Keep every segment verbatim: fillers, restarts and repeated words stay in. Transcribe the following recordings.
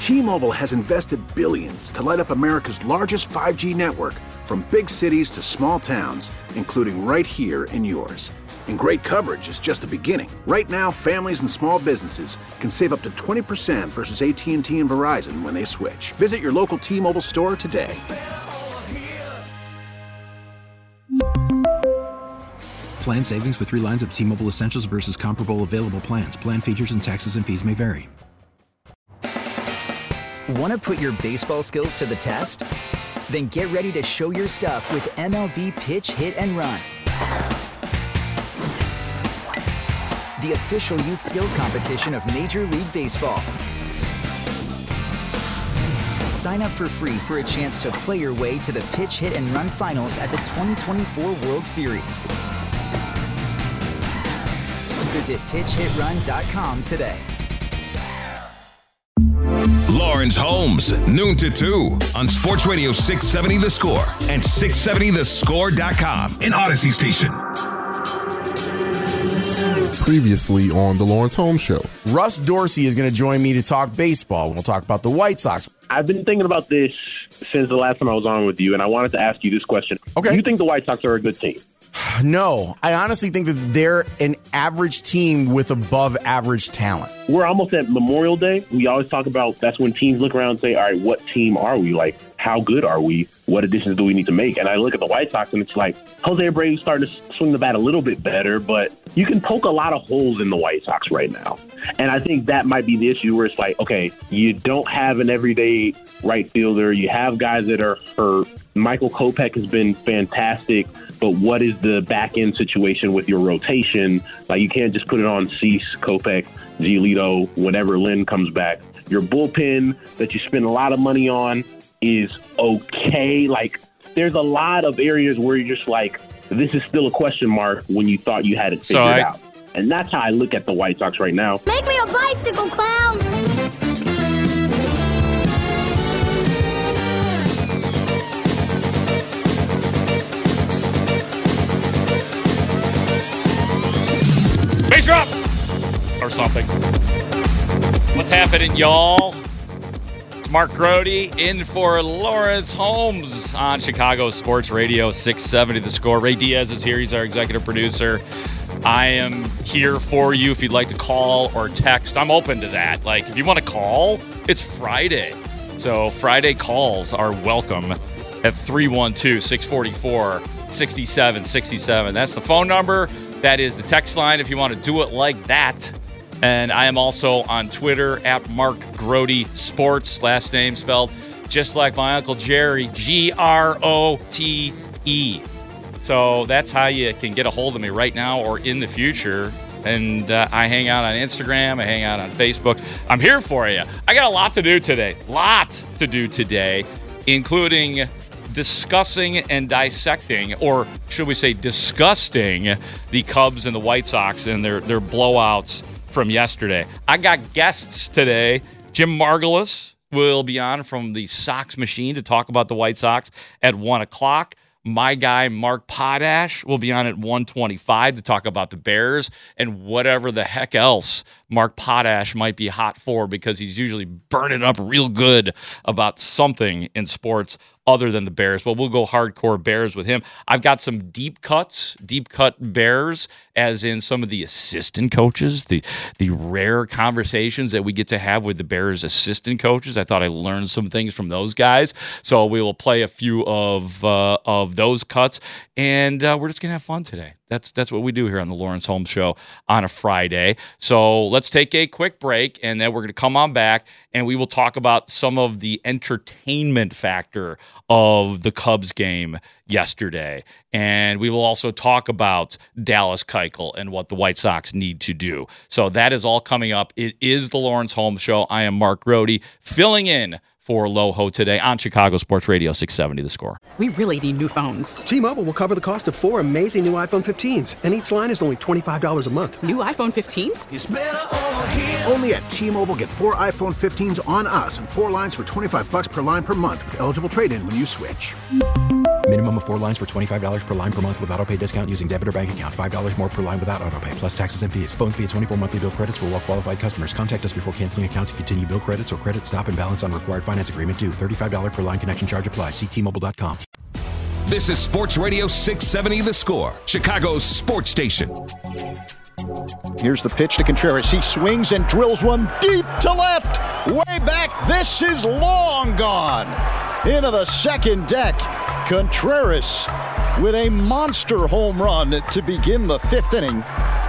T-Mobile has invested billions to light up America's largest five G network, from big cities to small towns, including right here in yours. And great coverage is just the beginning. Right now, families and small businesses can save up to twenty percent versus A T and T and Verizon when they switch. Visit your local T-Mobile store today. Plan savings with three lines of T-Mobile Essentials versus comparable available plans. Plan features and taxes and fees may vary. Want to put your baseball skills to the test? Then get ready to show your stuff with M L B Pitch, Hit, and Run. The official youth skills competition of Major League Baseball. Sign up for free for a chance to play your way to the Pitch, Hit, and Run finals at the twenty twenty-four World Series. Visit pitch hit run dot com today. Lawrence Holmes, noon to two on Sports Radio six seventy The Score and six seventy the score dot com, an Odyssey station. Previously on the Lawrence Holmes Show, Russ Dorsey is going to join me to talk baseball. We'll talk about the White Sox. I've been thinking about this since the last time I was on with you, and I wanted to ask you this question. Okay. Do you think the White Sox are a good team? No, I honestly think that they're an average team with above average talent. We're almost at Memorial Day. We always talk about that's when teams look around and say, all right, what team are we? Like, how good are we? What additions do we need to make? And I look at the White Sox and it's like, Jose Abreu's starting to swing the bat a little bit better, but you can poke a lot of holes in the White Sox right now. And I think that might be the issue where it's like, okay, you don't have an everyday right fielder. You have guys that are hurt. Michael Kopech has been fantastic, but what is the back end situation with your rotation? Like, you can't just put it on Cease, Kopech, Giolito, whenever Lynn comes back. Your bullpen that you spend a lot of money on is okay. Like, there's a lot of areas where you're just like, this is still a question mark when you thought you had it figured so I- out. And that's how I look at the White Sox right now. Make me a bicycle, clown! Base drop! Or something. What's happening, y'all? It's Mark Grote in for Lawrence Holmes on Chicago Sports Radio six seventy The Score. Ray Diaz is here. He's our executive producer. I am here for you if you'd like to call or text. I'm open to that. Like, if you want to call, it's Friday. So Friday calls are welcome at three one two, six four four, six seven six seven. That's the phone number. That is the text line if you want to do it like that. And I am also on Twitter at Mark Grote Sports, last name spelled just like my Uncle Jerry, G R O T E. So that's how you can get a hold of me right now or in the future. And uh, I hang out on Instagram. I hang out on Facebook. I'm here for you. I got a lot to do today. Lot to do today, including discussing and dissecting, or should we say disgusting, the Cubs and the White Sox and their, their blowouts from yesterday. I got guests today. Jim Margalus will be on from the Sox Machine to talk about the White Sox at one o'clock. My guy, Mark Potash, will be on at one twenty-five to talk about the Bears and whatever the heck else Mark Potash might be hot for, because he's usually burning up real good about something in sports other than the Bears. But we'll go hardcore Bears with him. I've got some deep cuts, deep cut Bears, as in some of the assistant coaches, the the rare conversations that we get to have with the Bears assistant coaches. I thought I learned some things from those guys. So we will play a few of uh, of those cuts, and uh, we're just going to have fun today. That's that's what we do here on the Lawrence Holmes Show on a Friday. So let's take a quick break, and then we're going to come on back, and we will talk about some of the entertainment factor of the Cubs game yesterday. And we will also talk about Dallas Keuchel and what the White Sox need to do. So that is all coming up. It is the Lawrence Holmes Show. I am Mark Grote, filling in for Loho today on Chicago Sports Radio six seventy The Score. We really need new phones. T-Mobile will cover the cost of four amazing new iPhone fifteens, and each line is only twenty-five dollars a month. New iPhone fifteens? It's better over here. Only at T-Mobile, get four iPhone fifteens on us and four lines for twenty-five bucks per line per month with eligible trade-in when you switch. Minimum of four lines for twenty-five dollars per line per month with autopay discount using debit or bank account. five dollars more per line without autopay, plus taxes and fees. Phone fee at twenty-four monthly bill credits for well qualified customers. Contact us before canceling account to continue bill credits or credit stop and balance on required finance agreement due. thirty-five dollars per line connection charge applies. See T Mobile dot com. This is Sports Radio six seventy The Score, Chicago's sports station. Here's the pitch to Contreras. He swings and drills one deep to left. Way back. This is long gone. Into the second deck. Contreras with a monster home run to begin the fifth inning.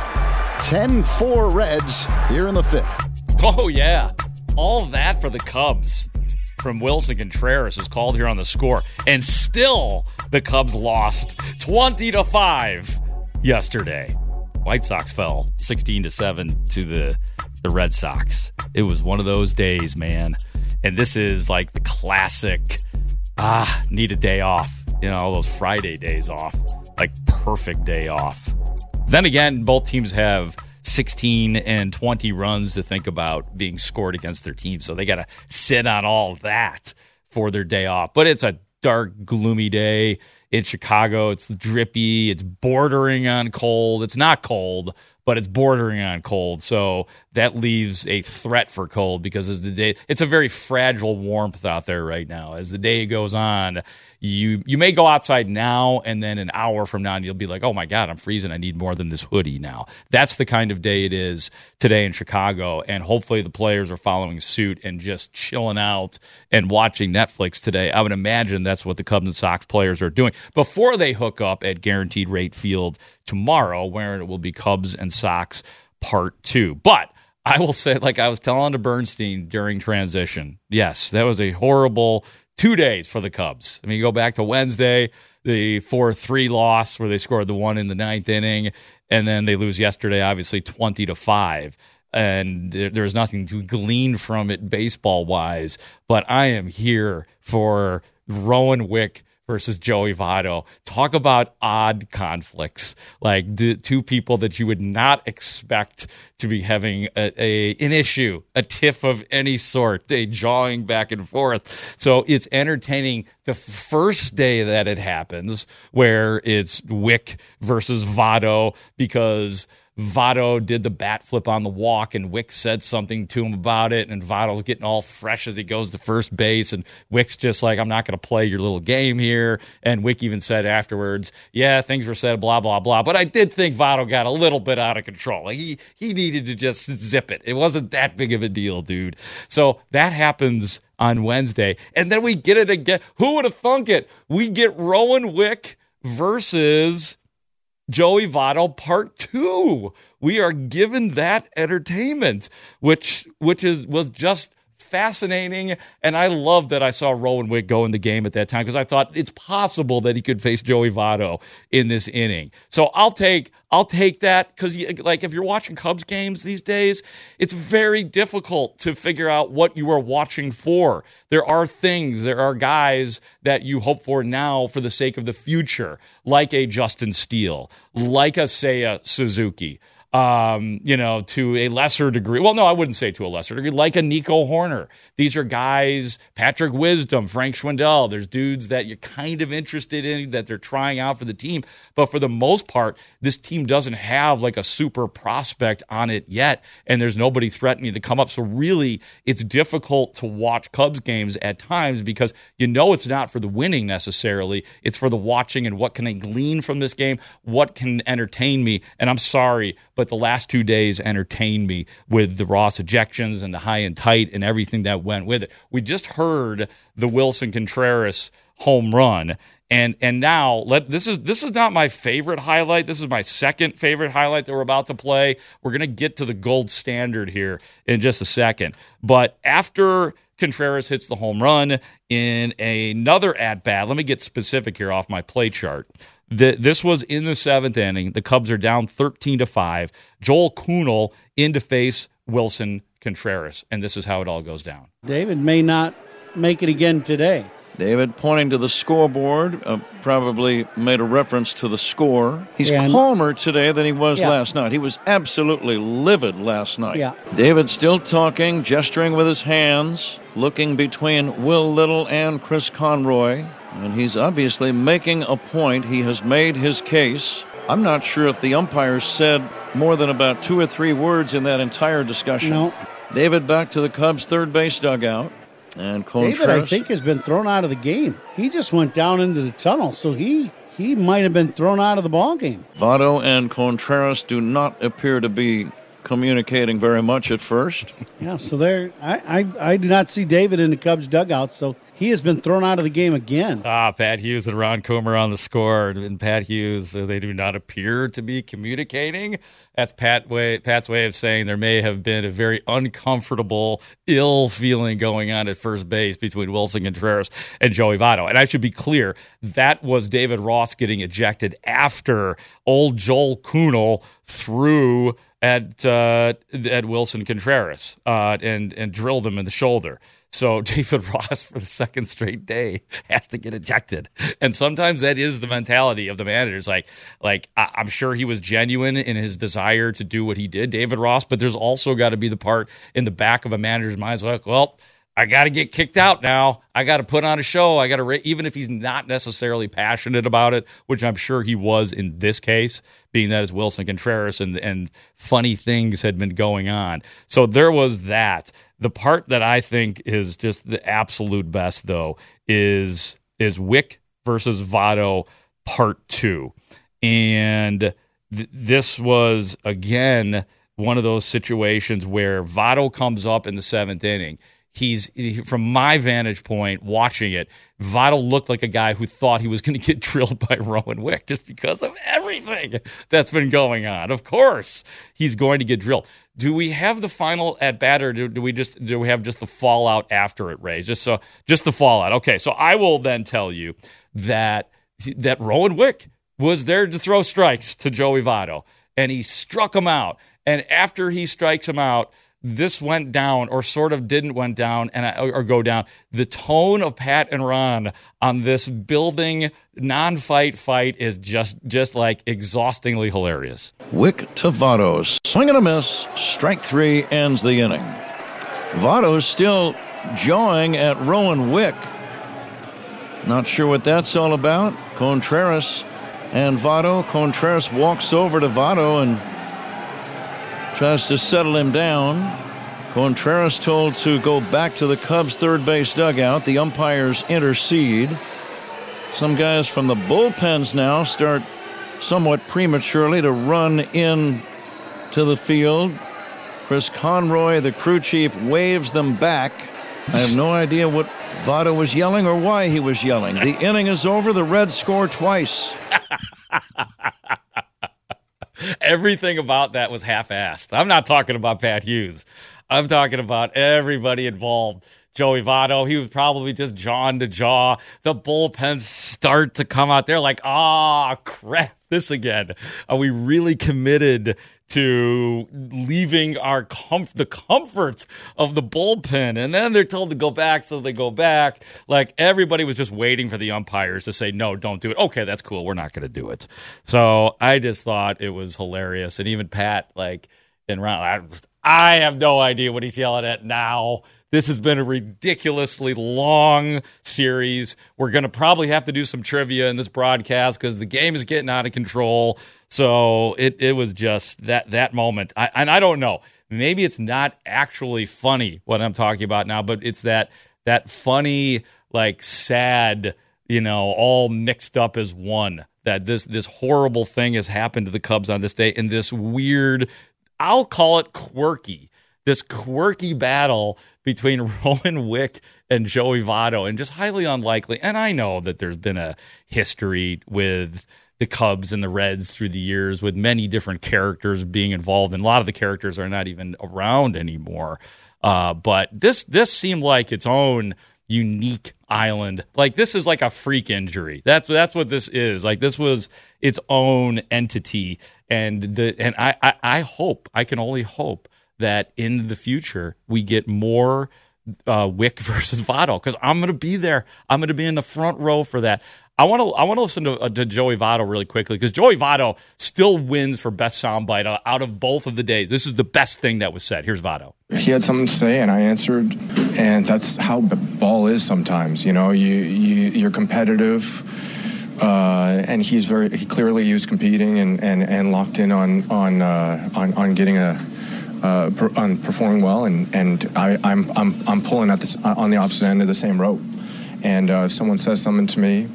ten four Reds here in the fifth. Oh, yeah. All that for the Cubs from Wilson Contreras is called here on The Score. And still the Cubs lost twenty to five yesterday. White Sox fell sixteen to seven to the, the Red Sox. It was one of those days, man. And this is like the classic, ah, need a day off. You know, all those Friday days off. Like perfect day off. Then again, both teams have sixteen and twenty runs to think about being scored against their team. So they got to sit on all that for their day off. But it's a dark, gloomy day in Chicago. It's drippy. It's bordering on cold. It's not cold, but it's bordering on cold. So that leaves a threat for cold because as the day, it's a very fragile warmth out there right now. As the day goes on, you you may go outside now and then an hour from now and you'll be like, oh my God, I'm freezing. I need more than this hoodie now. That's the kind of day it is today in Chicago. And hopefully the players are following suit and just chilling out and watching Netflix today. I would imagine that's what the Cubs and Sox players are doing before they hook up at Guaranteed Rate Field tomorrow, where it will be Cubs and Sox part two. But I will say, like I was telling to Bernstein during transition, yes, that was a horrible two days for the Cubs. I mean, you go back to Wednesday, the four three loss where they scored the one in the ninth inning, and then they lose yesterday, obviously twenty to five. And there, there's nothing to glean from it baseball-wise. But I am here for Rowan Wick versus Joey Votto. Talk about odd conflicts. Like the two people that you would not expect to be having a, a an issue, a tiff of any sort, a jawing back and forth. So it's entertaining the first day that it happens, where it's Wick versus Votto, because Votto did the bat flip on the walk, and Wick said something to him about it, and Votto's getting all fresh as he goes to first base, and Wick's just like, I'm not going to play your little game here. And Wick even said afterwards, yeah, things were said, blah, blah, blah. But I did think Votto got a little bit out of control. Like he, he needed to just zip it. It wasn't that big of a deal, dude. So that happens on Wednesday. And then we get it again. Who would have thunk it? We get Rowan Wick versus Joey Votto part two. We are given that entertainment, which which is was just fascinating. And I love that I saw Rowan Wick go in the game at that time, because I thought it's possible that he could face Joey Votto in this inning. So I'll take I'll take that, because like if you're watching Cubs games these days, it's very difficult to figure out what you are watching for. There are things, there are guys that you hope for now for the sake of the future, like a Justin Steele, like a Seiya Suzuki. Um, you know, to a lesser degree. Well, no, I wouldn't say to a lesser degree, like a Nico Horner. These are guys, Patrick Wisdom, Frank Schwindel. There's dudes that you're kind of interested in, that they're trying out for the team. But for the most part, this team doesn't have like a super prospect on it yet, and there's nobody threatening to come up. So really, it's difficult to watch Cubs games at times, because you know it's not for the winning necessarily. It's for the watching and what can I glean from this game, what can entertain me. And I'm sorry, but the last two days entertained me with the Ross ejections and the high and tight and everything that went with it. We just heard the Wilson Contreras home run, and and now let this is this is not my favorite highlight. This is my second favorite highlight that we're about to play. We're going to get to the gold standard here in just a second. But after Contreras hits the home run in another at-bat, let me get specific here off my play chart. The, this was in the seventh inning. The Cubs are down thirteen to five. Joel Kuhnel in to face Wilson Contreras, and this is how it all goes down. David may not make it again today. David, pointing to the scoreboard, uh, probably made a reference to the score. He's and, calmer today than he was yeah. last night. He was absolutely livid last night. Yeah. David still talking, gesturing with his hands, looking between Will Little and Chris Conroy. And he's obviously making a point. He has made his case. I'm not sure if the umpires said more than about two or three words in that entire discussion. No. David back to the Cubs' third base dugout. And Contreras, David, I think, has been thrown out of the game. He just went down into the tunnel, so he he might have been thrown out of the ball game. Votto and Contreras do not appear to be communicating very much at first. Yeah, so there, I, I, I do not see David in the Cubs dugout, so he has been thrown out of the game again. Ah, Pat Hughes and Ron Coomer on the score. And Pat Hughes, uh, they do not appear to be communicating. That's Pat way, Pat's way of saying there may have been a very uncomfortable, ill feeling going on at first base between Wilson Contreras and Joey Votto. And I should be clear, that was David Ross getting ejected after old Joel Kuhnel threw at uh, at Wilson Contreras uh, and and drilled him in the shoulder. So David Ross, for the second straight day, has to get ejected. And sometimes that is the mentality of the managers. Like, like I- I'm sure he was genuine in his desire to do what he did, David Ross, but there's also got to be the part in the back of a manager's mind. It's like, well, I got to get kicked out now. I got to put on a show. I got to, ra- even if he's not necessarily passionate about it, which I'm sure he was in this case, being that it's Wilson Contreras and, and funny things had been going on. So there was that. The part that I think is just the absolute best, though, is is Wick versus Votto part two. And th- this was, again, one of those situations where Votto comes up in the seventh inning. He's, he, from my vantage point, watching it, Votto looked like a guy who thought he was going to get drilled by Rowan Wick just because of everything that's been going on. Of course, he's going to get drilled. Do we have the final at bat, or do, do we just do we have just the fallout after it, Ray? Just so, just the fallout. Okay, so I will then tell you that that Rowan Wick was there to throw strikes to Joey Votto, and he struck him out. And after he strikes him out, this went down, or sort of didn't went down, and I, or go down. The tone of Pat and Ron on this building non-fight fight is just just like exhaustingly hilarious. Wick to Votto, swing and a miss. Strike three ends the inning. Votto's still jawing at Rowan Wick. Not sure what that's all about. Contreras and Votto. Contreras walks over to Votto and tries to settle him down. Contreras told to go back to the Cubs' third base dugout. The umpires intercede. Some guys from the bullpens now start somewhat prematurely to run in to the field. Chris Conroy, the crew chief, waves them back. I have no idea what Votto was yelling or why he was yelling. The inning is over. The Reds score twice. Everything about that was half-assed. I'm not talking about Pat Hughes. I'm talking about everybody involved. Joey Votto, he was probably just jaw to jaw. The bullpens start to come out there like, ah, oh, crap, this again. Are we really committed to leaving our comf- the comforts of the bullpen? And then they're told to go back, so they go back. Like, everybody was just waiting for the umpires to say, no, don't do it. Okay, that's cool. We're not going to do it. So I just thought it was hilarious. And even Pat, like, in round, I, I have no idea what he's yelling at now. This has been a ridiculously long series. We're going to probably have to do some trivia in this broadcast because the game is getting out of control. So it, it was just that that moment. I, and I don't know. Maybe it's not actually funny what I'm talking about now, but it's that that funny, like sad, you know, all mixed up as one. That this this horrible thing has happened to the Cubs on this day, and this weird, I'll call it quirky, this quirky battle between Rowan Wick and Joey Votto, and just highly unlikely. And I know that there's been a history with the Cubs and the Reds through the years with many different characters being involved, and a lot of the characters are not even around anymore. Uh, but this this seemed like its own unique island. Like, this is like a freak injury. That's that's what this is. Like, this was its own entity, and the and I, I, I hope, I can only hope that in the future we get more uh, Wick versus Votto, because I'm going to be there. I'm going to be in the front row for that. I want to I want to listen to, uh, to Joey Votto really quickly, because Joey Votto still wins for best soundbite out of both of the days. This is the best thing that was said. Here's Votto. He had something to say, and I answered, and that's how ball is sometimes. You know, you, you you're competitive, uh, and he's very he clearly he was competing and, and, and locked in on on uh, on, on getting a uh, per, on performing well, and and I, I'm I'm I'm pulling at this on the opposite end of the same rope, and uh, if someone says something to me.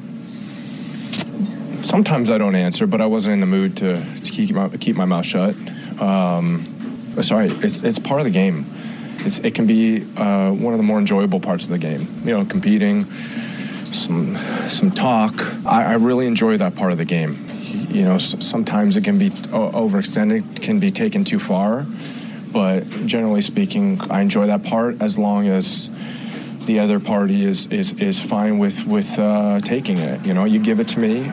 Sometimes I don't answer, but I wasn't in the mood to, to keep my keep my mouth shut. Um, sorry, it's it's part of the game. It's, it can be uh, one of the more enjoyable parts of the game. You know, competing, some some talk. I, I really enjoy that part of the game. You know, sometimes it can be overextended, can be taken too far, but generally speaking, I enjoy that part as long as the other party is is, is fine with with uh, taking it. You know, you give it to me.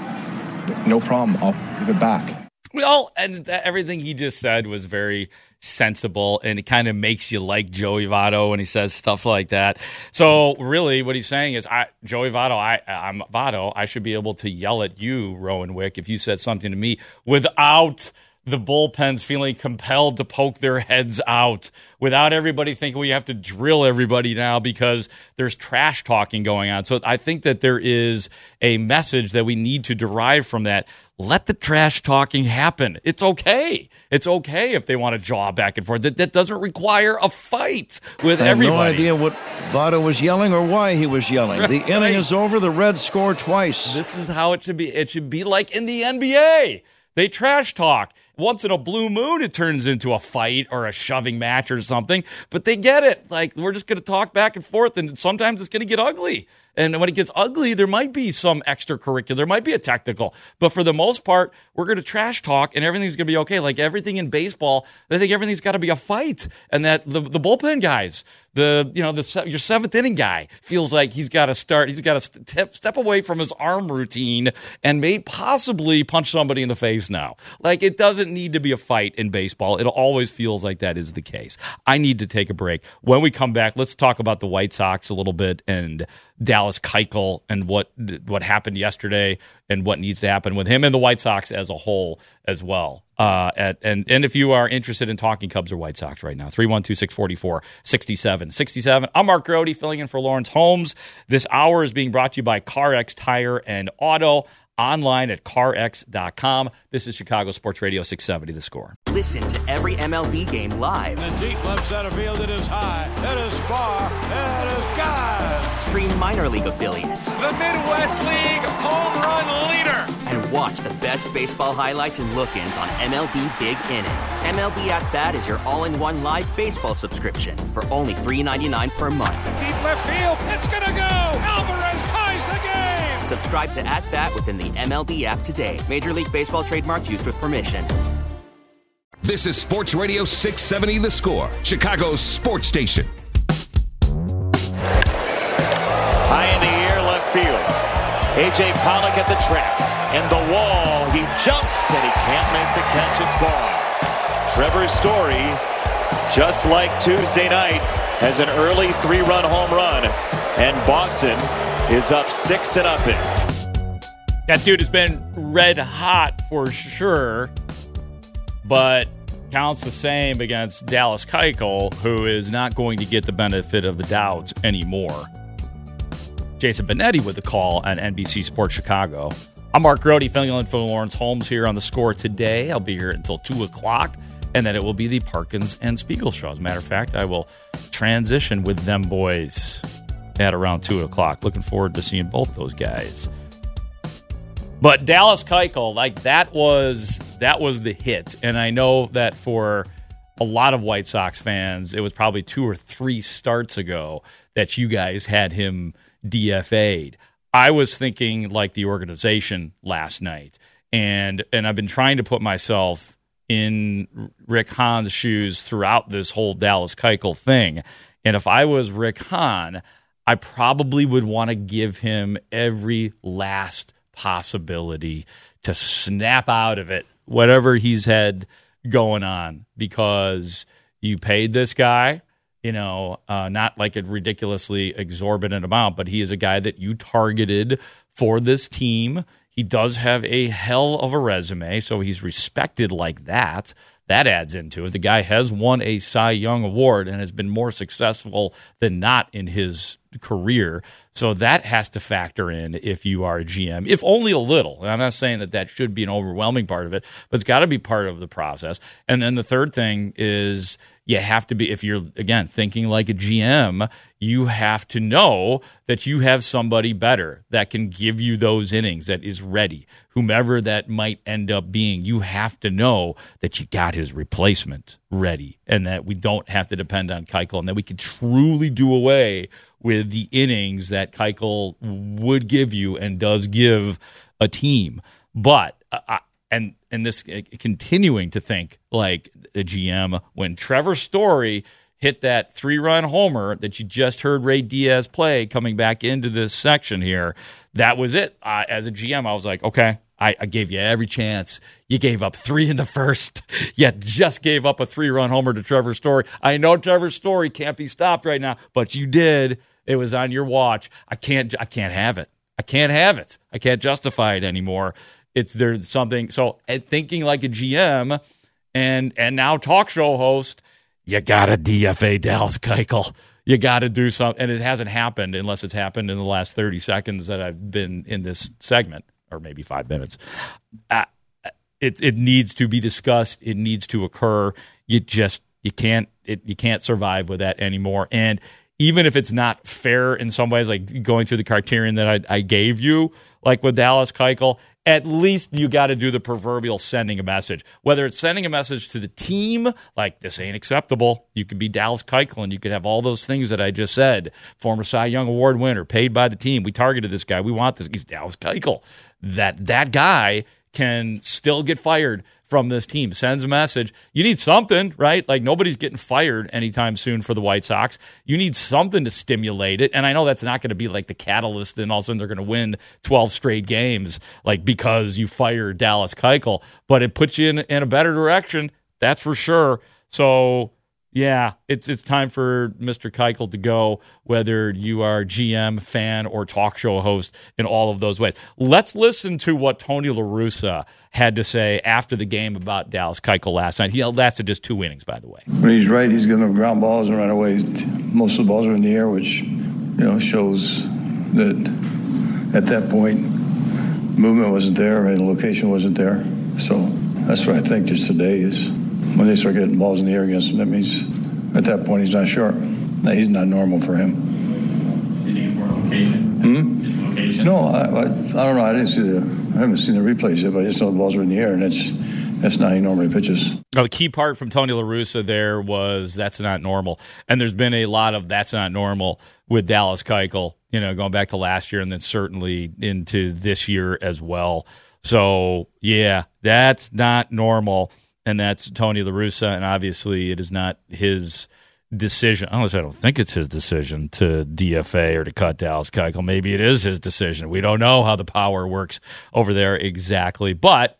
No problem. I'll give it back. Well, and that, everything he just said was very sensible, and it kind of makes you like Joey Votto when he says stuff like that. So really what he's saying is, I, Joey Votto, I, I'm Votto, I should be able to yell at you, Rowan Wick, if you said something to me without the bullpens feeling compelled to poke their heads out, without everybody thinking we have to drill everybody now because there's trash talking going on. So I think that there is a message that we need to derive from that. Let the trash talking happen. It's okay. It's okay if they want to jaw back and forth. That, that doesn't require a fight with I have everybody. no idea what Votto was yelling or why he was yelling. Right. The inning is over. The Reds score twice. This is how it should be. It should be like in the N B A. They trash talk. Once in a blue moon, it turns into a fight or a shoving match or something. But they get it. Like, we're just going to talk back and forth, and sometimes it's going to get ugly. And when it gets ugly, there might be some extracurricular. There might be a technical. But for the most part, we're going to trash talk, and everything's going to be okay. Like everything in baseball, they think everything's got to be a fight. And that the, the bullpen guys, the you know the your seventh inning guy feels like he's got to start. He's got to step, step away from his arm routine and may possibly punch somebody in the face now. Like, it doesn't need to be a fight in baseball. It always feels like that is the case. I need to take a break. When we come back, let's talk about the White Sox a little bit and Dallas Keuchel and what what happened yesterday and what needs to happen with him and the White Sox as a whole as well. Uh, at, and, and if you are interested in talking Cubs or White Sox right now, three one two, six four four, six seven six seven. I'm Mark Grody, filling in for Lawrence Holmes. This hour is being brought to you by CarX Tire and Auto, online at car x dot com. This is Chicago Sports Radio six seventy, The Score. Listen to every M L B game live. In the deep left center field, it is high, it is far, it is gone. Stream minor league affiliates. The Midwest League home run leader. And watch the best baseball highlights and look-ins on M L B Big Inning. M L B At Bat is your all-in-one live baseball subscription for only three dollars and ninety-nine cents per month. Deep left field, it's gonna go. Alvarez ties the game. Subscribe to At Bat within the M L B app today. Major League Baseball trademarks used with permission. This is Sports Radio six seventy The Score, Chicago's sports station. High in the air, left field. A J Pollock at the track. And the wall, he jumps and he can't make the catch. It's gone. Trevor Story, just like Tuesday night, has an early three-run home run. And Boston is up six to nothing. That dude has been red hot for sure, but counts the same against Dallas Keuchel, who is not going to get the benefit of the doubt anymore. Jason Benetti with the call on N B C Sports Chicago. I'm Mark Grody, filling in for Lawrence Holmes here on The Score today. I'll be here until two o'clock, and then it will be the Parkins and Spiegel show. As a matter of fact, I will transition with them boys at around two o'clock. Looking forward to seeing both those guys. But Dallas Keuchel, like that was that was the hit. And I know that for a lot of White Sox fans, it was probably two or three starts ago that you guys had him D F A'd. I was thinking like the organization last night. And and I've been trying to put myself in Rick Hahn's shoes throughout this whole Dallas Keuchel thing. And if I was Rick Hahn, I probably would want to give him every last possibility to snap out of it, whatever he's had going on, because you paid this guy, You know, uh, not like a ridiculously exorbitant amount, but he is a guy that you targeted for this team. He does have a hell of a resume, so he's respected like that. That adds into it. The guy has won a Cy Young Award and has been more successful than not in his career. So that has to factor in if you are a G M, if only a little. And I'm not saying that that should be an overwhelming part of it, but it's got to be part of the process. And then the third thing is you have to be, if you're, again, thinking like a G M, you have to know that you have somebody better that can give you those innings, that is ready. Whomever that might end up being, you have to know that you got his replacement ready and that we don't have to depend on Keuchel and that we can truly do away with the innings that Keuchel would give you and does give a team. But, uh, and and this uh, continuing to think like a G M, when Trevor Story hit that three-run homer that you just heard Ray Diaz play coming back into this section here, that was it. Uh, as a G M, I was like, okay, I, I gave you every chance. You gave up three in the first. You just gave up a three-run homer to Trevor Story. I know Trevor Story can't be stopped right now, but you did. It was on your watch. I can't. I can't have it. I can't have it. I can't justify it anymore. It's there's something. So thinking like a G M and and now talk show host, you gotta D F A Dallas Keuchel. You got to do something, and it hasn't happened unless it's happened in the last thirty seconds that I've been in this segment, or maybe five minutes. Uh, it it needs to be discussed. It needs to occur. You just you can't it, you can't survive with that anymore. And even if it's not fair in some ways, like going through the criterion that I, I gave you, like with Dallas Keuchel, at least you got to do the proverbial sending a message. Whether it's sending a message to the team, like this ain't acceptable. You could be Dallas Keuchel and you could have all those things that I just said. Former Cy Young Award winner, paid by the team. We targeted this guy. We want this. He's Dallas Keuchel. That that guy can still get fired from this team. Sends a message. You need something, right? Like nobody's getting fired anytime soon for the White Sox. You need something to stimulate it. And I know that's not going to be like the catalyst and all of a sudden they're going to win twelve straight games like because you fired Dallas Keuchel. But it puts you in, in a better direction. That's for sure. So, yeah, it's it's time for Mister Keuchel to go, whether you are G M, fan, or talk show host in all of those ways. Let's listen to what Tony La Russa had to say after the game about Dallas Keuchel last night. He lasted just two innings, by the way. When he's right, he's giving up ground balls and run away. Most of the balls are in the air, which you know shows that at that point movement wasn't there, and the location wasn't there. So that's what I think just today is. When they start getting balls in the air against him, that means at that point he's not sharp. He's not normal for him. Did he for location? Hmm? His location? No, I, I, I don't know. I didn't see the. I haven't seen the replays yet, but I just know the balls are in the air, and that's that's not how he normally pitches. Oh, the key part from Tony La Russa there was that's not normal, and there's been a lot of that's not normal with Dallas Keuchel. You know, going back to last year, and then certainly into this year as well. So yeah, that's not normal. And that's Tony La Russa, and obviously it is not his decision. Honestly, I don't think it's his decision to D F A or to cut Dallas Keuchel. Maybe it is his decision. We don't know how the power works over there exactly. But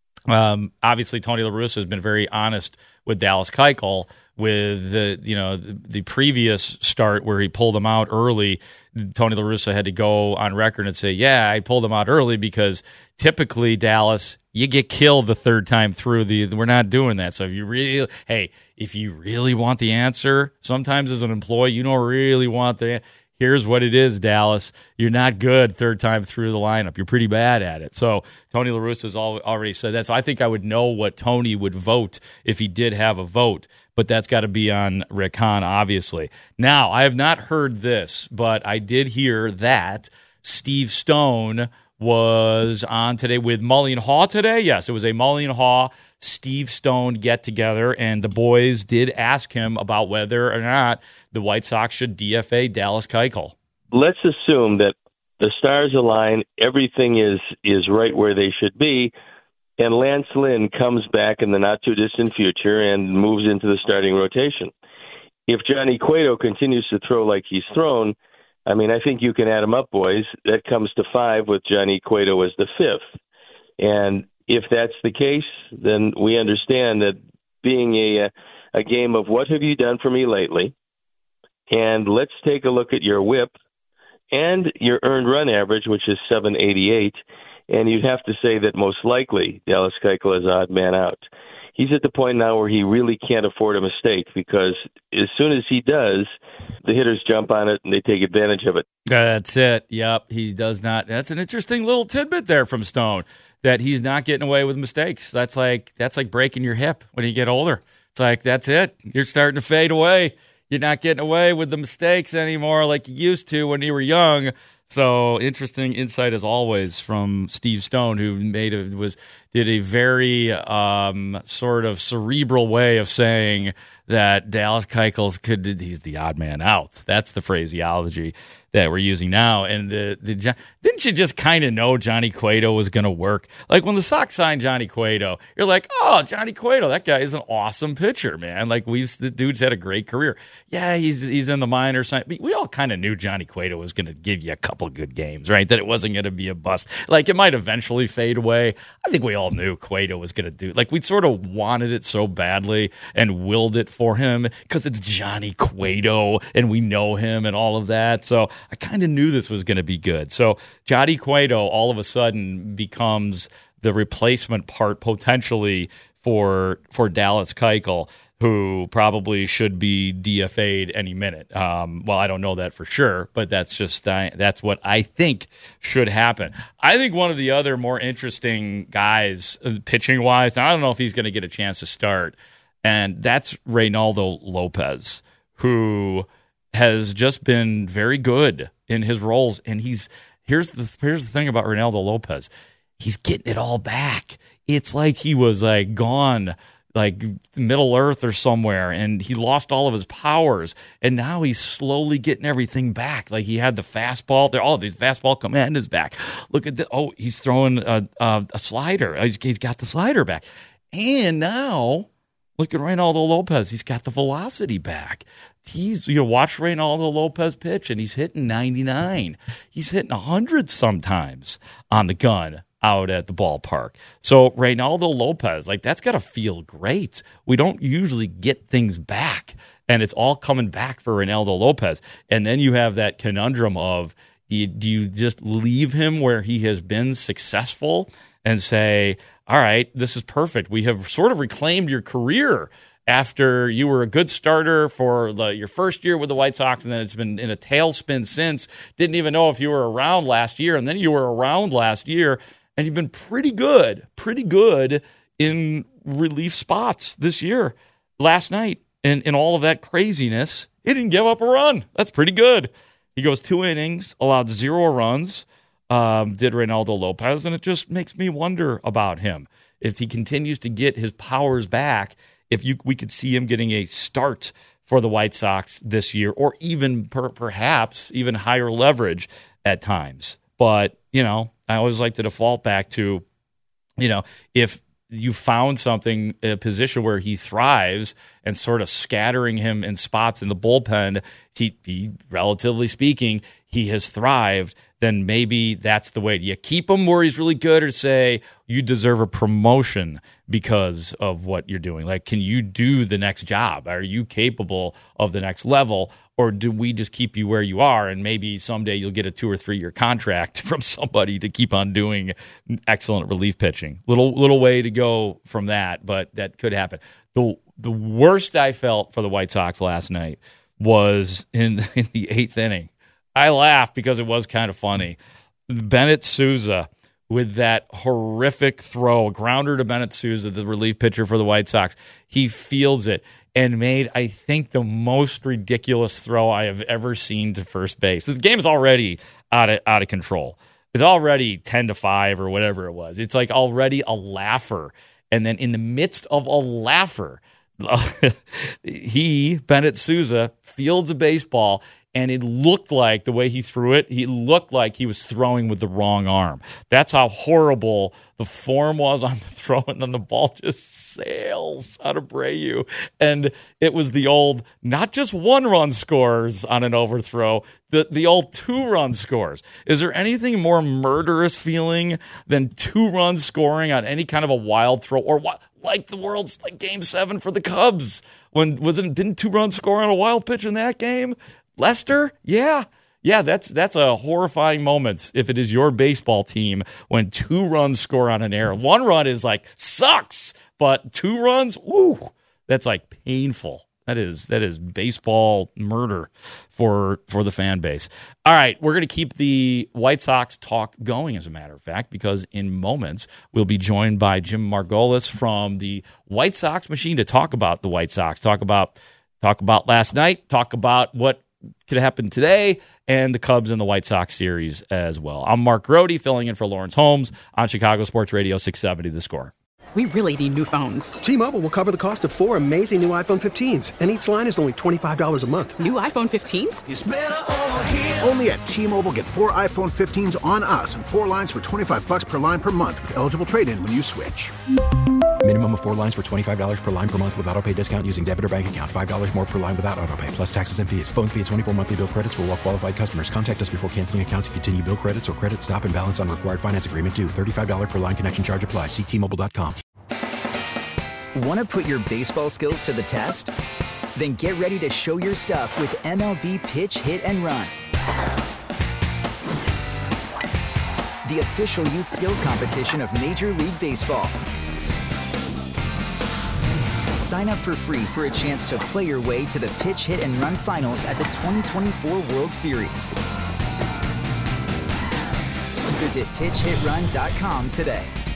um, obviously Tony La Russa has been very honest with Dallas Keuchel with the, you know, the, the previous start where he pulled him out early. Tony La Russa had to go on record and say, yeah, I pulled him out early because typically Dallas, you get killed the third time through. The we're not doing that. So if you really, hey, if you really want the answer, sometimes as an employee, you don't really want the. Here's what it is, Dallas. You're not good third time through the lineup. You're pretty bad at it. So Tony La Russa has already said that. So I think I would know what Tony would vote if he did have a vote. But that's got to be on Rick Hahn, obviously. Now, I have not heard this, but I did hear that Steve Stone was on today with Mully and Haw today. Yes, it was a Mully and Haw, Steve Stone get-together, and the boys did ask him about whether or not the White Sox should D F A Dallas Keuchel. Let's assume that the stars align, everything is, is right where they should be, and Lance Lynn comes back in the not-too-distant future and moves into the starting rotation. If Johnny Cueto continues to throw like he's thrown, I mean, I think you can add them up, boys. That comes to five with Johnny Cueto as the fifth. And if that's the case, then we understand that being a, a game of what have you done for me lately, And let's take a look at your whip and your earned run average, which is seven eighty-eight. And you'd have to say that most likely Dallas Keuchel is odd man out. He's at the point now where he really can't afford a mistake, because as soon as he does, the hitters jump on it and they take advantage of it. That's it. Yep, he does not. That's an interesting little tidbit there from Stone, that he's not getting away with mistakes. That's like that's like breaking your hip when you get older. It's like, that's it. You're starting to fade away. You're not getting away with the mistakes anymore like you used to when you were young. So interesting insight as always from Steve Stone, who made a, was did a very um, sort of cerebral way of saying that Dallas Keuchel could he's the odd man out. That's the phraseology that we're using now. And the the didn't you just kind of know Johnny Cueto was going to work? Like when the Sox signed Johnny Cueto, you're like, oh, Johnny Cueto, that guy is an awesome pitcher, man. Like we've the dude's had a great career. Yeah, he's he's in the minors. We all kind of knew Johnny Cueto was going to give you a couple good games, right? That it wasn't going to be a bust. Like it might eventually fade away. I think we all knew Cueto was going to do. Like we sort of wanted it so badly and willed it for him because it's Johnny Cueto and we know him and all of that. So I kind of knew this was going to be good. So Johnny Cueto all of a sudden becomes the replacement part potentially for for Dallas Keuchel, who probably should be D F A'd any minute. Um, well, I don't know that for sure, but that's just uh, that's what I think should happen. I think one of the other more interesting guys, uh, pitching-wise, I don't know if he's going to get a chance to start, and that's Reynaldo Lopez, who has just been very good in his roles. And he's here's the here's the thing about Reynaldo Lopez. He's getting it all back. It's like he was like gone, like Middle Earth or somewhere, and he lost all of his powers. And now he's slowly getting everything back. Like he had the fastball. There, all of these fastball command is back. Look at the oh, he's throwing a a, a slider. He's, he's got the slider back. And now look at Reynaldo Lopez. He's got the velocity back. He's you know watch Reynaldo Lopez pitch, and he's hitting ninety-nine. He's hitting one hundred sometimes on the gun out at the ballpark. So Reynaldo Lopez, like that's got to feel great. We don't usually get things back, and it's all coming back for Reynaldo Lopez. And then you have that conundrum of do you, do you just leave him where he has been successful and say, all right, this is perfect. We have sort of reclaimed your career after you were a good starter for the, your first year with the White Sox, and then it's been in a tailspin since. Didn't even know if you were around last year, and then you were around last year, and you've been pretty good, pretty good in relief spots this year. Last night, in, in all of that craziness, he didn't give up a run. That's pretty good. He goes two innings, allowed zero runs, um, did Reynaldo Lopez, and it just makes me wonder about him. If he continues to get his powers back, if you we could see him getting a start for the White Sox this year, or even per, perhaps even higher leverage at times. But, you know, I always like to default back to, you know, if you found something, a position where he thrives, and sort of scattering him in spots in the bullpen, he, he relatively speaking, he has thrived, then maybe that's the way. Do you keep him where he's really good, or say you deserve a promotion because of what you're doing? Like, can you do the next job? Are you capable of the next level? Or do we just keep you where you are, and maybe someday you'll get a two or three year contract from somebody to keep on doing excellent relief pitching? Little little way to go from that, but that could happen. The the worst I felt for the White Sox last night was in, in the eighth inning. I laughed because it was kind of funny. Bennett Sousa with that horrific throw, a grounder to Bennett Sousa, the relief pitcher for the White Sox. He fields it and made, I think, the most ridiculous throw I have ever seen to first base. The game is already out of out of control. It's already ten to five or whatever it was. It's like already a laugher. And then in the midst of a laugher, he, Bennett Sousa, fields a baseball, and it looked like, the way he threw it, he looked like he was throwing with the wrong arm. That's how horrible the form was on the throw, and then the ball just sails out of Abreu. And it was the old, not just one-run scores on an overthrow, the, the old two-run scores. Is there anything more murderous feeling than two-run scoring on any kind of a wild throw? Or what, like the world's like Game seven for the Cubs. When was it? Didn't two runs score on a wild pitch in that game? Lester? Yeah. Yeah, that's that's a horrifying moment if it is your baseball team when two runs score on an error. One run is like, sucks, but two runs, woo, that's like painful. That is that is baseball murder for for the fan base. All right, we're going to keep the White Sox talk going, as a matter of fact, because in moments we'll be joined by Jim Margolis from the White Sox machine to talk about the White Sox, talk about talk about last night, talk about what could happen today, and the Cubs and the White Sox series as well. I'm Mark Grody, filling in for Lawrence Holmes on Chicago Sports Radio six seventy The Score. We really need new phones. T-Mobile will cover the cost of four amazing new iPhone fifteens, and each line is only twenty-five dollars a month. New iPhone fifteens? It's better over here. Only at T-Mobile, get four iPhone fifteens on us and four lines for twenty-five bucks per line per month with eligible trade-in when you switch. Minimum of four lines for twenty-five dollars per line per month with autopay discount using debit or bank account. five dollars more per line without autopay, plus taxes and fees. Phone fee at twenty-four monthly bill credits for well-qualified customers. Contact us before canceling account to continue bill credits or credit stop and balance on required finance agreement due. thirty-five dollars per line connection charge applies. See T Mobile dot com. Want to put your baseball skills to the test? Then get ready to show your stuff with M L B Pitch, Hit, and Run. The official youth skills competition of Major League Baseball. Sign up for free for a chance to play your way to the Pitch, Hit, and Run finals at the twenty twenty-four World Series. Visit pitch hit run dot com today.